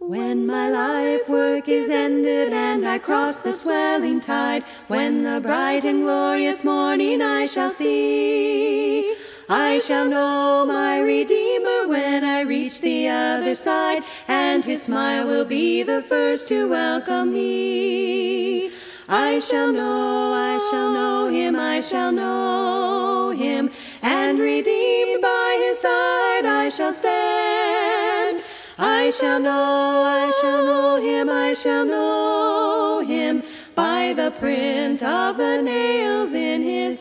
When my life work is ended and I cross the swelling tide, when the bright and glorious morning I shall see, I shall know my Redeemer when I reach the other side, and his smile will be the first to welcome me. I shall know him, I shall know him, and redeemed by his side I shall stand. I shall know him, I shall know him, by the print of the nails in his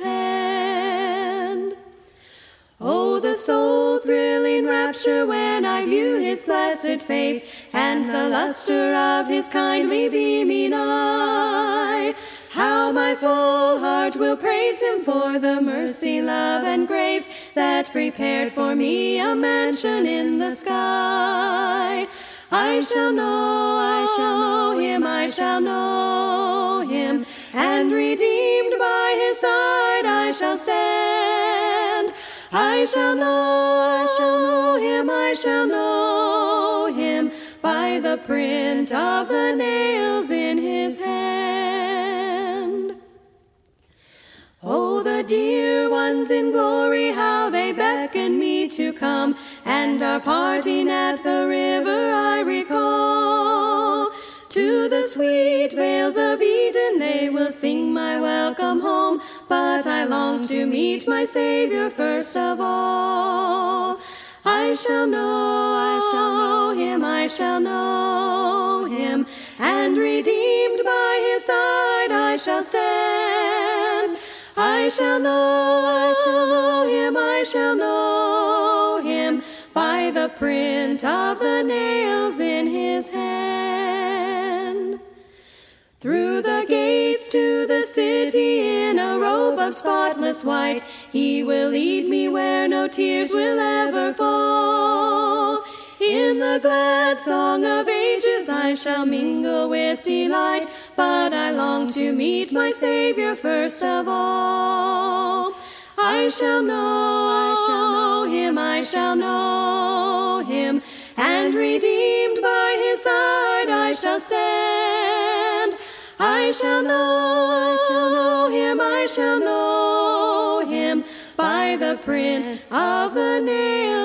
hand. Oh, the soul-thrilling rapture when I view his blessed face, and the luster of his kindly beaming eye. How my full heart will praise him for the mercy, love, and grace that prepared for me a mansion in the sky. I shall know him, I shall know him, and redeemed by his side I shall stand. I shall know him, I shall know him, by the print of the nails in his hand. Oh, the dear ones in glory, how they beckon me to come, and our parting at the river I recall. To the sweet vales of Eden they will sing my welcome home, but I long to meet my Savior first of all. I shall know him, I shall know him, and redeemed by his side I shall stand. I shall know him, I shall know him, by the print of the nails in his hand. Through the gates to the city in a robe of spotless white, he will lead me where no tears will ever fall. In the glad song of ages I shall mingle with delight, but I long to meet my Savior first of all. I shall know him, I shall know him, and redeemed by his side I shall stand. I shall know him, I shall know him, by the print of the nails